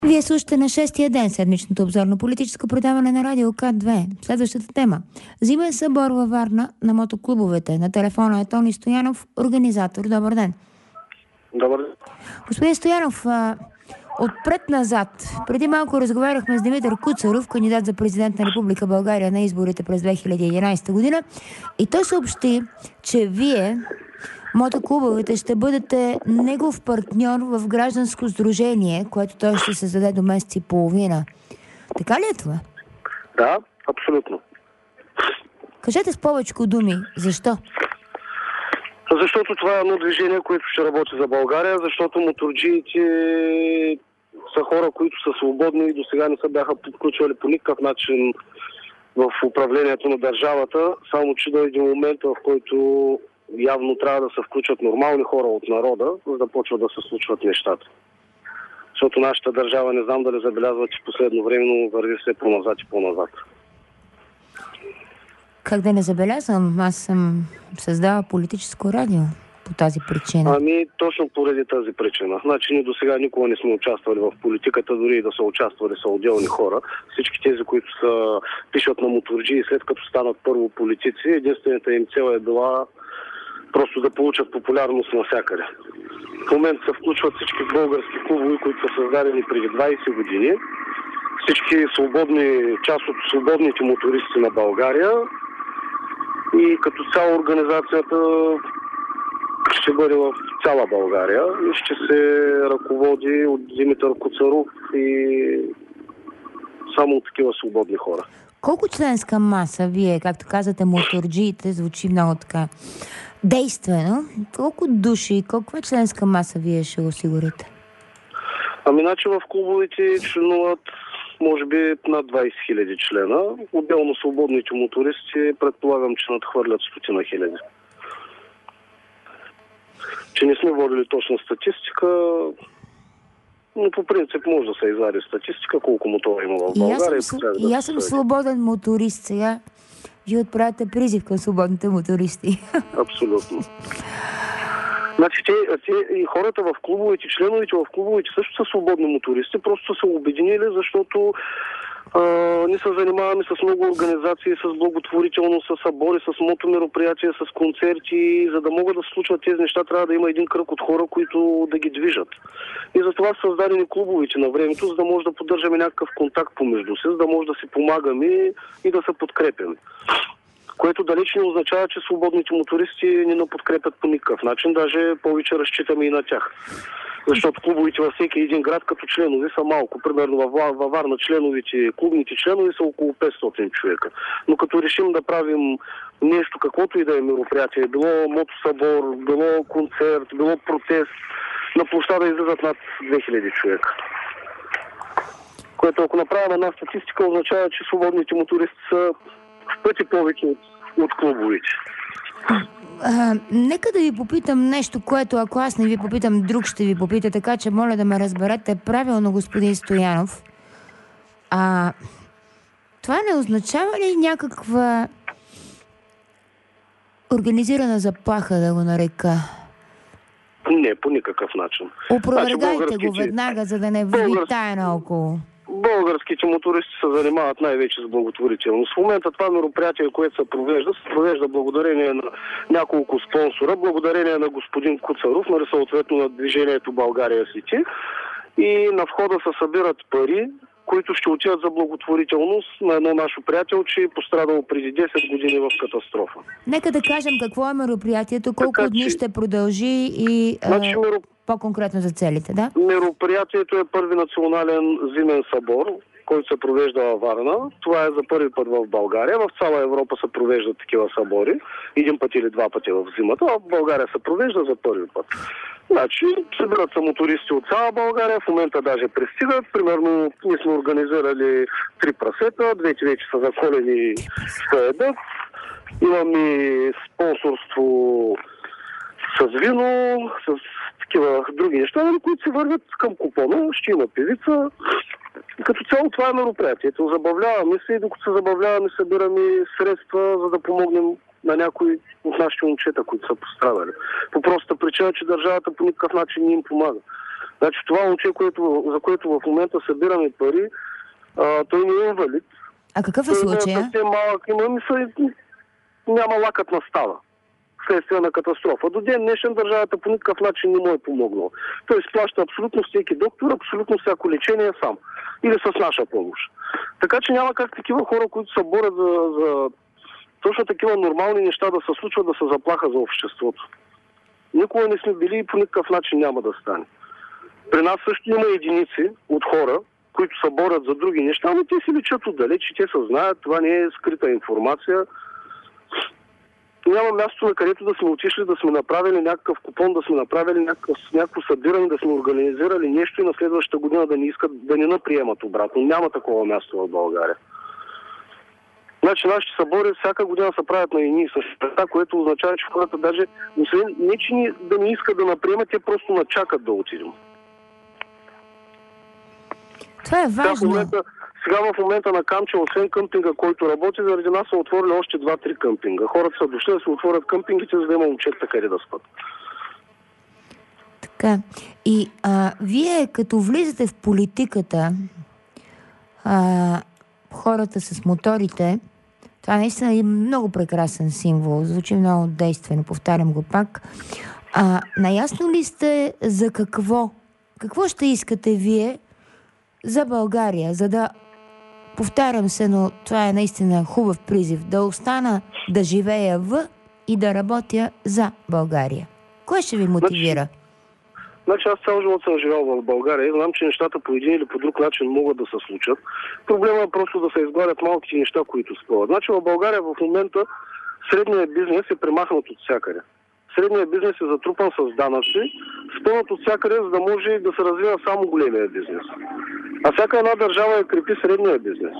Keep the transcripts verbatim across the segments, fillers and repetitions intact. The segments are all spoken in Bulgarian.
Вие слушате на шестия ден седмичното обзорно политическо предаване на радио К две. Следващата тема. Зимен събор във Варна на мотоклубовете. На телефона е Тони Стоянов, организатор. Добър ден. Добър ден. Господин Стоянов, отпред-назад. Преди малко разговаряхме с Димитър Куцаров, кандидат за президент на Република България на изборите през две хиляди и единадесета година. И той съобщи, че вие, мотоклубовете, ще бъдете негов партньор в гражданско сдружение, което той ще създаде до месец и половина. Така ли е това? Да, абсолютно. Кажете с повечко думи. Защо? Защото това е едно движение, което ще работи за България, защото моторджиите са хора, които са свободни и до сега не се бяха подключвали по никакъв начин в управлението на държавата, само че дойде момент, в който явно трябва да се включат нормални хора от народа, за да почват да се случват нещата. Защото нашата държава, не знам дали забелязва, че последно време върви все по-назад и по-назад. Как да не забелязвам? Аз съм създала политическо радио по тази причина. Ами, точно поради тази причина. Значи, ние до сега никога не сме участвали в политиката, дори и да са участвали са отделни хора. Всички тези, които са, пишат на моторджи и след като станат първо политици, единствената им цел е била просто да получат популярност навсякъде. В момента се включват всички български клубове, които са създадени преди двадесет години. Всички свободни, част от свободните мотористи на България. И като цяло организацията ще бъде в цяла България и ще се ръководи от Димитър Куцаров и само от такива свободни хора. Колко членска маса вие, както казвате, моторджиите, звучи много така действено. Колко души, колко членска маса вие ще осигурите? Ами, значи в клубовете членуват може би над двадесет хиляди члена. Отделно свободните мотористи предполагам, че надхвърлят стотина хиляди. Че не сме водили точно статистика, но по принцип може да се извади статистика, колко мотора има в България. И аз съм, и да аз съм свободен моторист сега. Вие отправяте призив към свободните мотористи. Абсолютно. Значи те, те и хората в клубовете, членовете в клубовете също са свободни мотористи, просто са се обединили, защото а, ние се занимаваме с много организации, с благотворителност, с събори, с мотомероприятия, с концерти. За да могат да се случват тези неща, трябва да има един кръг от хора, които да ги движат. И затова са създадени клубовете на времето, за да може да поддържаме някакъв контакт помежду си, за да може да си помагаме и да се подкрепяме. Което далеч не означава, че свободните мотористи не ни подкрепят по никакъв начин, даже повече разчитаме и на тях. Защото клубовете във всеки един град като членове са малко. Примерно във Варна членовете, клубните членове са около петстотин човека. Но като решим да правим нещо, каквото и да е мероприятие, било мотосъбор, било концерт, било протест, на площада излизат над две хиляди човека. Което ако направим една статистика, означава, че свободните мотористи са в пъти повече от, от клубовете. А, нека да ви попитам нещо, което ако аз не ви попитам, друг ще ви попита, така че моля да ме разберете правилно, господин Стоянов. А, това не означава ли някаква организирана заплаха, да го нарека? Не, по никакъв начин. Опровергайте значи, българските... го веднага, за да не витае наоколо. Българските мотористи се занимават най-вече с благотворителност. В момента това мероприятие, което се провежда, се провежда благодарение на няколко спонсора, благодарение на господин Куцаров, нали, съответно на движението България Сити. И на входа се събират пари, които ще отидат за благотворителност на едно наше приятелче, пострадало преди десет години в катастрофа. Нека да кажем какво е мероприятието, колко така, дни че... ще продължи и значи, а, мероп... по-конкретно за целите, да? Мероприятието е първи национален зимен събор, който се провежда във Варна. Това е за първи път в България. В цяла Европа се провеждат такива събори. Един път или два пъти в зимата. В България се провежда за първи път. Значи, събират се мотористи от цяла България. В момента даже пристигат. Примерно, ние сме организирали три прасета. Двете вече са заколени и се едат. Имаме спонсорство с вино, с такива други неща, които се вървят към купона. Ще има певица. Като цяло това е мероприятието. Забавляваме се и докато се забавляваме, събираме средства, за да помогнем на някои от нашите момчета, които са пострадали. По простата причина, че държавата по никакъв начин не им помага. Значи това момче, което, за което в момента събираме пари, а, той не е инвалид. А какъв е случая? Той е съвсем малък, има мисъл, няма лакът на става вследствие на катастрофа. До ден днешен държавата по никакъв начин не му е помогнала. Той изплаща абсолютно всеки доктор, абсолютно всяко лечение сам. Или с наша помощ. Така че няма как такива хора, които се борят за, за точно такива нормални неща да се случват, да се заплаха за обществото. Никога не сме били и по никакъв начин няма да стане. При нас също има единици от хора, които се борят за други неща, но те си личат отдалеч, те се знаят, това не е скрита информация. Няма място, на където да сме отишли, да сме направили някакъв купон, да сме направили някакъв, някакво събиране, да сме организирали нещо и на следващата година да не искат, да не наприемат обратно. Няма такова място в България. Значи нашите събори всяка година се правят на едни и същи неща, което означава, че хората даже, освен не че ни, да не искат да наприемат, те просто начакат да отидем. Това е важно. Сега в момента, сега в момента на Камче, освен къмпинга, който работи, заради нас са отворили още два-три къмпинга. Хората са дошли да се отворят къмпингите, за да има момчета къде да спят. Така. И а, вие като влизате в политиката, а, хората с моторите, това наистина е много прекрасен символ. Звучи много действено, повтарям го пак. А, наясно ли сте за какво? Какво ще искате вие за България, за да, повтарям се, но това е наистина хубав призив, да остана да живея в и да работя за България? Кое ще ви мотивира? Значи аз цял живот съм живял в България и знам, че нещата по един или по друг начин могат да се случат. Проблема е просто да се изгладят малките неща, които спъват. Значи в България в момента средният бизнес е премахнат от всякъде. Средният бизнес е затрупан с данъци, спънат от всякъде, за да може да се развива само големия бизнес. А всяка една държава е крепи средния бизнес.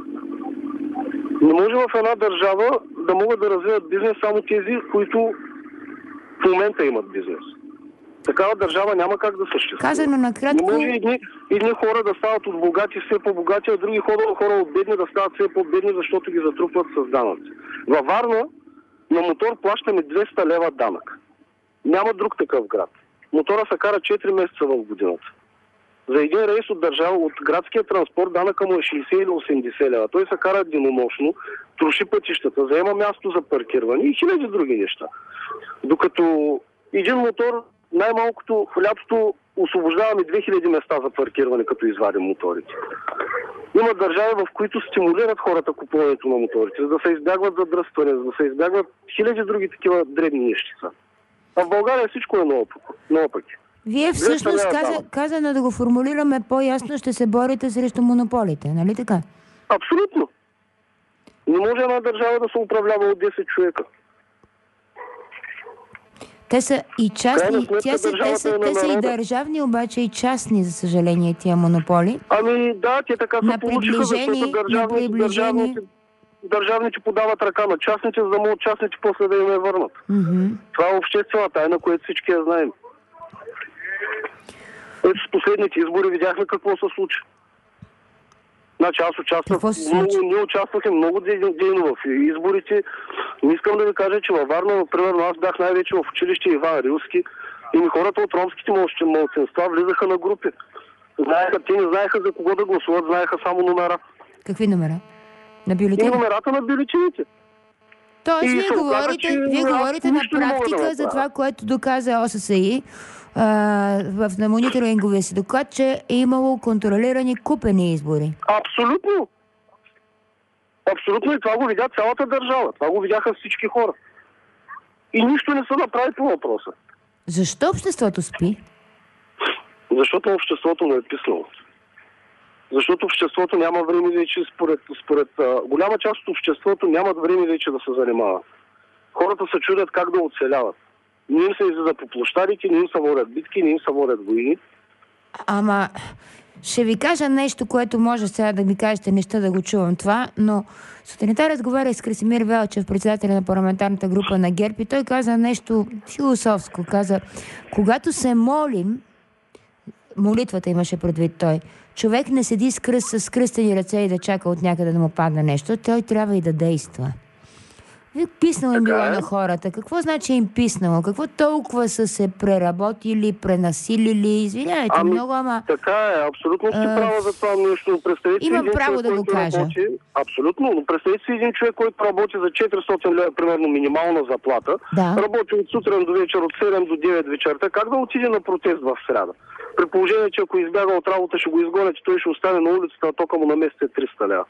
Не може в една държава да могат да развиват бизнес само тези, които в момента имат бизнес. Такава държава няма как да съществува. Казано накратко... Не може едни, едни хора да стават от богати все по-богати, а други хора, хора от бедни да стават все по-бедни, защото ги затрупват с данъци. Във Варна на мотор плащаме двеста лева данък. Няма друг такъв град. Мотора се кара четири месеца в годината. За един рейс от държава, от градския транспорт, данъка му е шейсет или осемдесет лева. Той се кара денонощно, троши пътищата, заема място за паркиране и хиляди други неща. Докато един мотор, най-малкото в лятото освобождаваме две хиляди места за паркиране, като извадим моторите. Има държави, в които стимулират хората купуването на моторите, за да се избягват задръстване, за да се избягват хиляди други такива дребни нещица. А в България всичко е наопаки. Вие всъщност, каза, казано да го формулираме по-ясно, ще се борите срещу монополите, нали така? Абсолютно. Не може една държава да се управлява от десет човека. Те са и частни, сметка, те са, те са, те са и държавни, обаче и частни, за съжаление, тия монополи. Ами да, те така на са получиха, защото държавните, държавните, държавните подават ръка на частните, за да могат частните после да им я върнат. Mm-hmm. Това е обществена тайна, която всички я знаем. Ето с последните избори видяхме какво се случи. Значи аз участвах, много, ние участвахме много дейно в изборите. Не искам да ви кажа, че във Варна, примерно, аз бях най-вече в училище Иван Рилски и хората от ромските малцинства влизаха на групи. Знаеха, те не знаеха за кого да гласуват, знаеха само номера. Какви номера? На бюлетини? И номерата на бюлетините. Тоест, вие говорите, вие говорите на практика да за това, което доказа О С С И в на мониторинговия си доклад, че е имало контролирани купени избори. Абсолютно. Абсолютно и това го видя цялата държава. Това го видяха всички хора. И нищо не се направи по въпроса. Защо обществото спи? Защото обществото не е писнало. Защото обществото няма време вече, според, според а, голяма част от обществото нямат време вече да се занимава. Хората се чудят как да оцеляват. Не им се излиза по площадите, не им се водят битки, не им се водят войни. Ама ще ви кажа нещо, което може сега да ми кажете, неща да го чувам това, но сутринта разговарях с Красимир Велчев, председателя на парламентарната група на ГЕРБ, и той каза нещо философско. Каза, когато се молим, молитвата имаше предвид той, човек не седи с, кръст, с кръстени ръце и да чака от някъде да му падне нещо, той трябва и да действа. Писнало им Така било е. на хората. Какво значи им писнало? Какво толкова са се преработили, пренасилили? Извинявайте, Ами, много, ама... така е, абсолютно сте А, права за това нещо. Представете си имам един право човек, да го който кажа. работи. Абсолютно, но представете си един човек, който работи за четиристотин лева, примерно минимална заплата. Да. Работи от сутрин до вечер, от седем до девет вечерта. Как да отиде на протест в сряда? При положение, че ако избяга от работа, ще го изгонят и той ще остане на улицата, а тока му на месец е триста лева.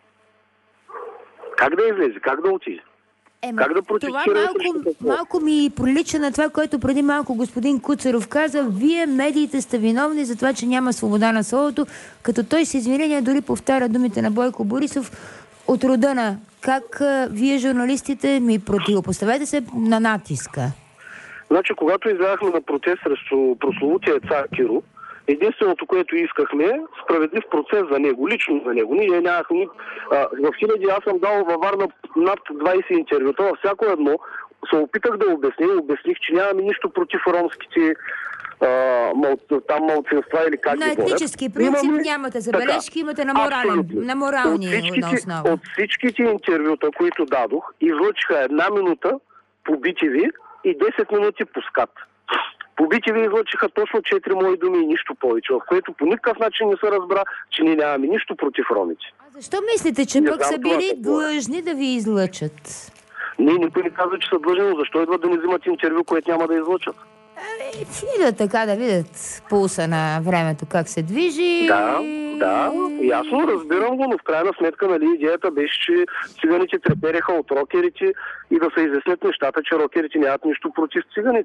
Как да излезе? Как да отиде? Ема, Как да това протестира малко, срещу какво? малко ми прилича на това, което преди малко господин Куцаров каза. Вие, медиите, сте виновни за това, че няма свобода на словото, като той с извинения дори повтаря думите на Бойко Борисов от рода на как а, вие, журналистите, ми противопоставете се на натиска. Значи, когато излязахме на протест срещу прословутия цар Киро, единственото, което искахме, е справедлив процес за него, лично за него. Ние нямахме... А, в хиляди аз съм дал във Варна над двайсет интервюта. Във всяко едно се опитах да обясня и обясних, че нямаме нищо против ромските а, мал, там малцинства или как На ги говорят. етнически принцип Имаме... нямате забележки, така, имате на, морален, абсолютно. на морални От всичките, основа. от всичките интервюта, които дадох, излъчиха една минута по би ти ви и десет минути по скат. По би ти ви излъчиха точно четири мои думи и нищо повече, в което по никакъв начин не се разбра, че ние нямаме нищо против ромите. А защо мислите, че Не пък знам са това били какво е. длъжни да ви излъчат? Ние никой не казва, че са длъжни, но защо идват да ни взимат интервю, което няма да излъчат? Ами, идват така да видят пулса на времето, как се движи. Да, да, ясно, разбирам го, но в крайна сметка, нали, идеята беше, че циганите трепереха от рокерите и да се изяснят нещата, че рокерите нямат нищо против циганите.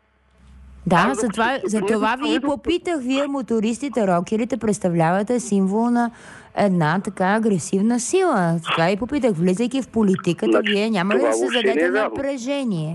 Да, за това, за това ви и попитах. Вие, мотористите, рокерите, представлявате символ на една така агресивна сила. За това и попитах. Влизайки в политиката, Значи, вие няма ли това да въобще не създадете е вярно. напрежение?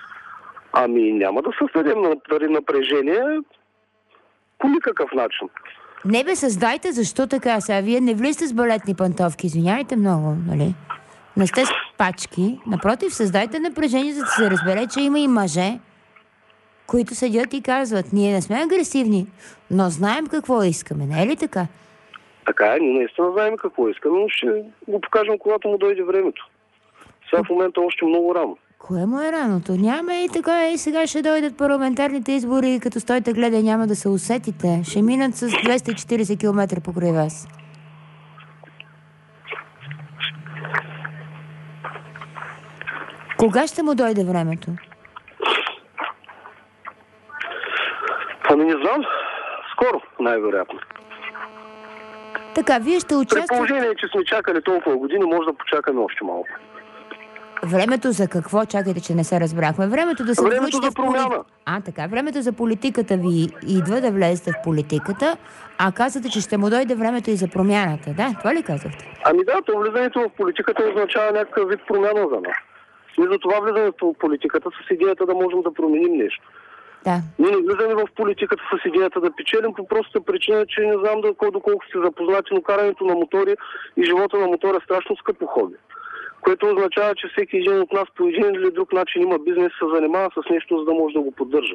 Ами няма да създадем на- напрежение по никакъв начин. Не бе, създайте, защо така сега? Вие не влизате с балетни пантовки, извинявайте много, нали? Не сте с пачки. Напротив, създайте напрежение, за да се разбере, че има и мъже, които седят и казват, ние не сме агресивни, но знаем какво искаме, не е ли така? Така е, ние наистина знаем какво искаме, но ще го покажем, когато му дойде времето. Сега в момента още много рано. Кое му е раното? Няма и така, и сега ще дойдат парламентарните избори, като стойте гледа, няма да се усетите. Ще минат с двеста и четирийсет километра покрай вас. Кога ще му дойде времето? Ами не знам. Скоро, най-вероятно. Така, вие ще При участвате... положение, че сме чакали толкова години, може да почакаме още малко. Времето за какво? Чакайте, че не се разбрахме. Времето да се Времето включите за в полит... промяна. А, така. Времето за политиката ви идва да влезете в политиката, а казвате, че ще му дойде времето и за промяната. Да, това ли казахте? Ами да, то влизането в политиката означава някакъв вид промяна за нас. И за това влизането в политиката с идеята да можем да променим нещо. Да. Ние не влизаме в политиката с идеята да печелим по простата причина, че не знам доколко, доколко сте запознати, но карането на мотори и живота на мотора е страшно скъпо хоби. Което означава, че всеки един от нас по един или друг начин има бизнес, се занимава с нещо, за да може да го поддържа.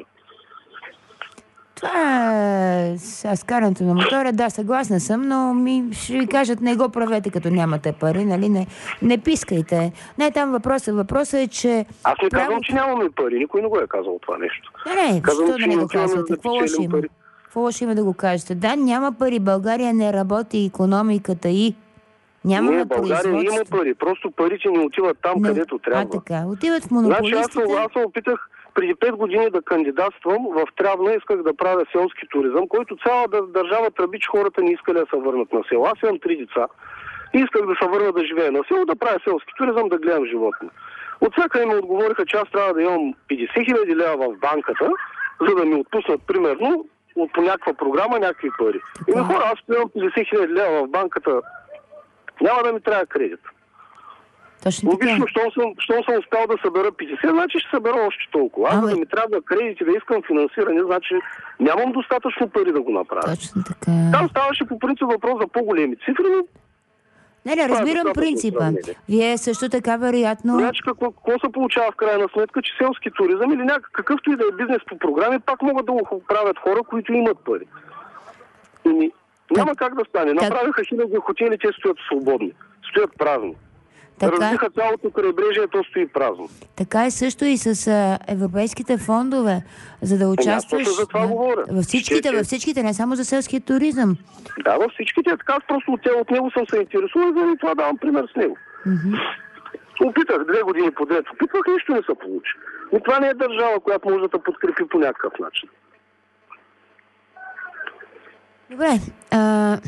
Това е с карането на мотора, да, съгласна съм, но ми ще ви кажат, не го правете, като нямате пари, нали? Не, не пискайте. Не, там въпросът. Въпросът е, че... Аз не казвам, правото... че нямаме пари. Никой не го е казал това нещо. Не, не, Казвам, защо че да не не го отиваме казвате? да Какво лошо печелим има? пари. Какво лошо има да го кажете? Да, няма пари. България не работи, икономиката и... Нямаме Не, България производство. има пари. Просто парите не отиват там, Не. където трябва. А, така. Отиват в Значи аз, монополистите. се- аз се опитах преди пет години да кандидатствам. В Трявна исках да правя селски туризъм, който цяла да- държава тръби, че хората не искали да се върнат на село. Аз имам три деца. И исках да се върна да живея на село, да правя селски туризъм, да гледам животни. От всяка ми отговориха, че аз трябва да имам петдесет хиляди лева в банката, за да ми отпуснат примерно от по някаква програма някакви пари. И на хора, аз имам петдесет хиляди лева в банката, няма да ми трябва кредит. Точно така. Логично, щом съм, щом съм успял да събера петдесет, значи ще събера още толкова. Аз Ама- за да ми трябва кредити, да искам финансиране, значи нямам достатъчно пари да го направя. Точно така. Там ставаше по принцип въпрос за по-големи цифри, но Не, не, разбирам достатъчно принципа. сравнение. Вие също така, вероятно... значи какво, какво се получава в крайна сметка, че селски туризъм или някакъв какъвто и да е бизнес по програми, пак могат да го правят хора, които имат пари. И няма как да стане. Направиха хиляди хотели, те стоят свободни. Стоят празни. Така... Разбиха цялото крайбрежие, то стои празно. Така е също и с а, европейските фондове, за да участваш за това да, говоря. във всичките, във всичките, не само за селския туризъм. Да, във всичките. Така аз просто от, от него съм се интересувал, заради това давам пример с него. Mm-hmm. Опитах две години подред. Опитвах, нищо не се получи. И това не е държава, която може да те подкрепи по някакъв начин. Добре. А...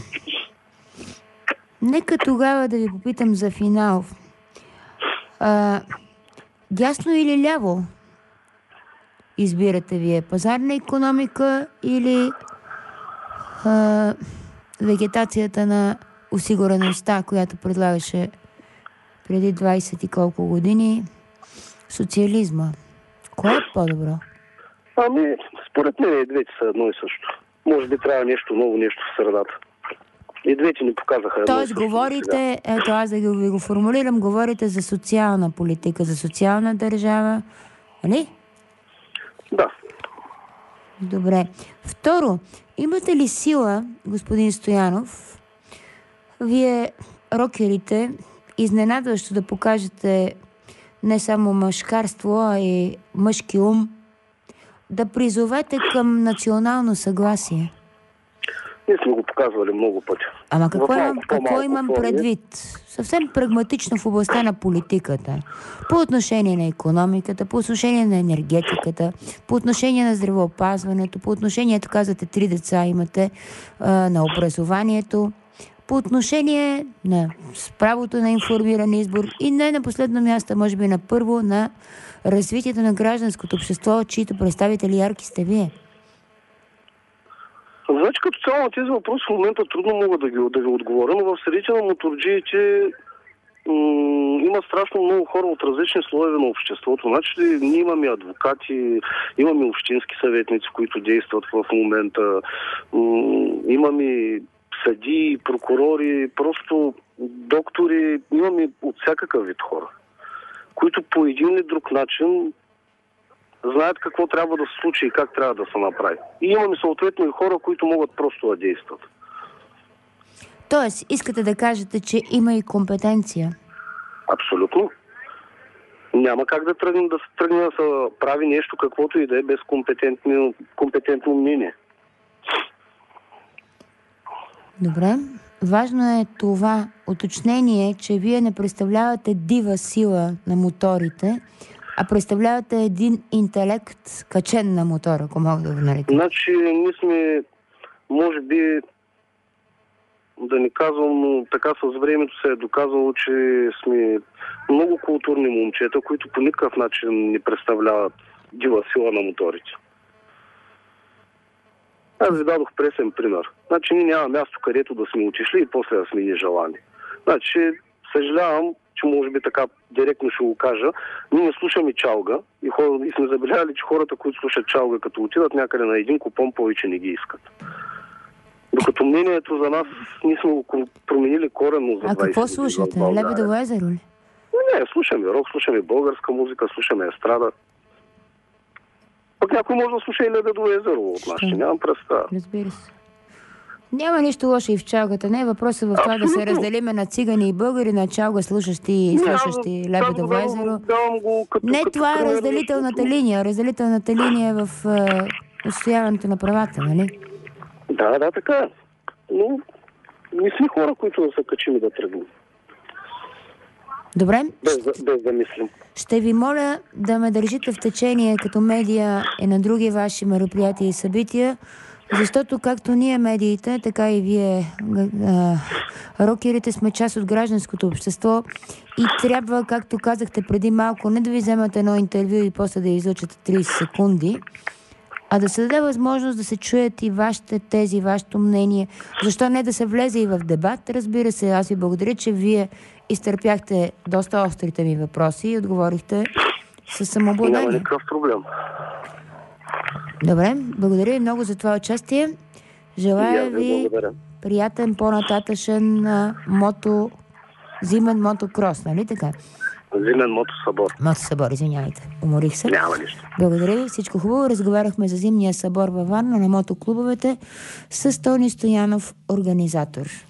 Нека тогава да ви попитам за финал. А... Дясно или ляво избирате вие? Пазарна икономика или а... вегетацията на осигуреността, която предлагаше преди двайсет и колко години социализма? Кое е по-добро? Ами, според мен и двете са едно и също. Може би трябва нещо ново, нещо в средата. И двете ни показаха едно. Тоест, говорите, ето аз да ви го формулирам, говорите за социална политика, за социална държава, нали? Да. Добре. Второ, имате ли сила, господин Стоянов, вие, рокерите, изненадващо да покажете не само мъжкарство, а и мъжки ум, да призовете към национално съгласие? Ние сме го показвали много пъти. Ама какво, имам, малко, какво имам предвид? Съвсем прагматично в областта на политиката. По отношение на икономиката, по отношение на енергетиката, по отношение на здравеопазването, по отношение, ето казвате, три деца имате, а, на образованието, по отношение на правото на информиран избор и не на последно място, може би на първо, на развитието на гражданското общество, чието представители ярки сте вие. Значи като цяло на тези въпроси в момента трудно мога да, ги, да ви отговоря, но в средите на моторджиите м- има страшно много хора от различни слоеве на обществото. Значи ние имаме адвокати, имаме общински съветници, които действат в момента, м- имаме съдии, прокурори, просто доктори, имаме от всякакъв вид хора, които по един или друг начин знаят какво трябва да се случи и как трябва да се направи. И имаме съответно и хора, които могат просто да действат. Тоест, искате да кажете, че има и компетенция? Абсолютно. Няма как да тръгне да, тръгне да се прави нещо, каквото и да е без компетентно, компетентно мнение. Добре. Важно е това уточнение, че вие не представлявате дива сила на моторите, а представлявате един интелект качен на мотора, ако мога да го нарека. Значи, ние сме, може би, да не казвам, но така с времето се е доказало, че сме много културни момчета, които по никакъв начин не представляват дива сила на моторите. Аз ви дадох пресен пример. Значи, ние няма място, където да сме отишли и после да сме ги желани. Значи, съжалявам, че може би така директно ще го кажа, ние не слушаме чалга и, хора, и сме забелязали, че хората, които слушат чалга, като отидат някъде на един купон, повече не ги искат. Докато мнението за нас, ние сме го променили коренно за двайсет години. А какво слушате? Лебедово езеро ли? Не, слушаме рок, слушаме българска музика, слушаме естрада. Пък някой може да слуша и Лебедово езеро от нас, че нямам представа. Разбира се. Няма нищо лошо и в чалгата. Не е въпросът в това да се разделиме на цигани и българи, на чалга слушащи и слушащи Лебедово езеро. Не, това е разделителната линия. Разделителната линия е в отстояването на правата, нали? Да, да, така е. Но не сме хора, които да се качим и да тръгнем. Добре. Без, без да мислим. Ще ви моля да ме държите в течение като медия и на други ваши мероприятия и събития, защото както ние медиите, така и вие, а, рокерите, сме част от гражданското общество и трябва, както казахте преди малко, не да ви вземат едно интервю и после да излъчате трийсет секунди, а да се даде възможност да се чуят и вашите тези, вашето мнение. Защо не да се влезе и в дебат? Разбира се, аз ви благодаря, че вие изтърпяхте доста острите ми въпроси и отговорихте със самообладание. Няма никакъв проблем. Добре, благодаря ви много за това участие. Желая ви благодаря. Приятен по-нататъчен а, мото... зимен мотокрос, нали така? Зимен мотосъбор. Мотосъбор, извинявайте. Уморих се. Няма нищо. Благодаря ви, всичко хубаво. Разговаряхме за зимния събор във Варна на мотоклубовете с Тони Стоянов, организатор.